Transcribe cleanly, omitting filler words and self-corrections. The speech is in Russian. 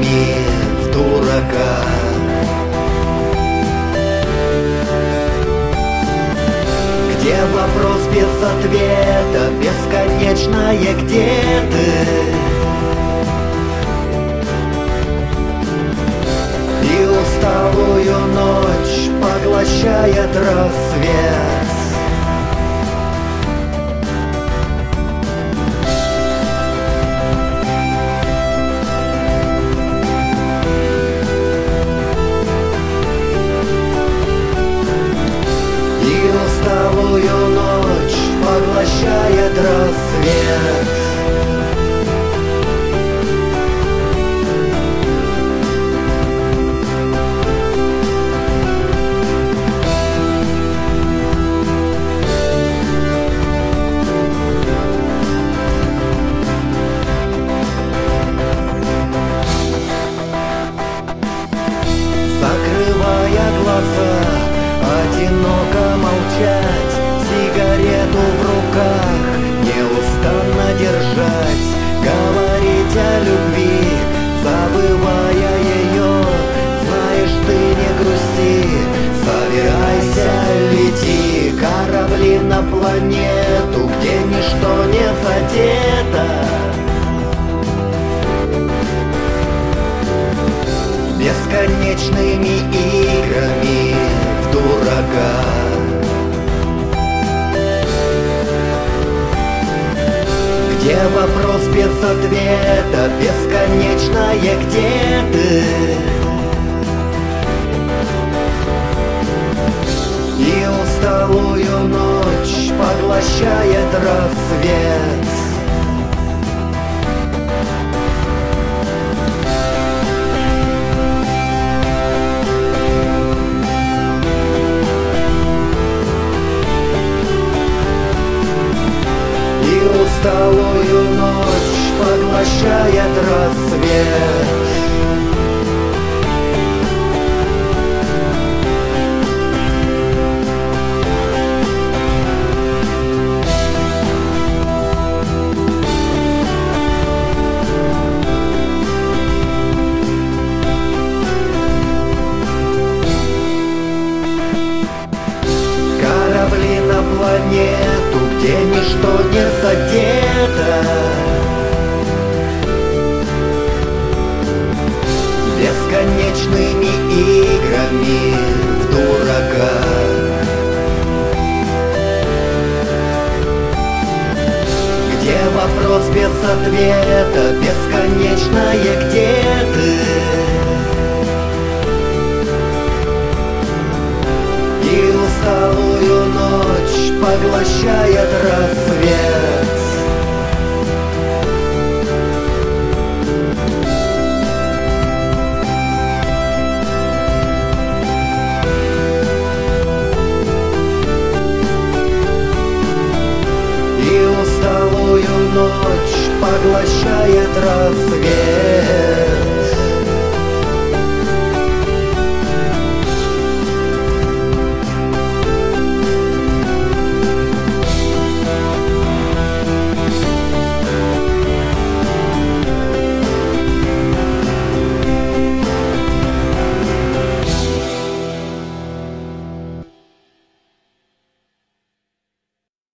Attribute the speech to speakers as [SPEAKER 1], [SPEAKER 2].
[SPEAKER 1] играми в дурака. Где вопрос без ответа, бесконечное где ты? И усталую ночь поглощает рассвет. И усталую ночь поглощает рассвет. Закрывая глаза, одиноко молчать, сигарету в руках неустанно держать, говорить о любви, забывая ее. Знаешь, ты не грусти, собирайся, лети, корабли на планету, где ничто не задето. Бесконечными играми в дурака. Где вопрос без ответа, бесконечное где ты? И усталую ночь поглощает рассвет. Усталую ночь поглощает рассвет. Корабли на планету, где ничто не задето. Бесконечными играми в дурака. Где вопрос без ответа, бесконечное где ты? И усталую ночь поглощает рассвет. И усталую ночь поглощает рассвет.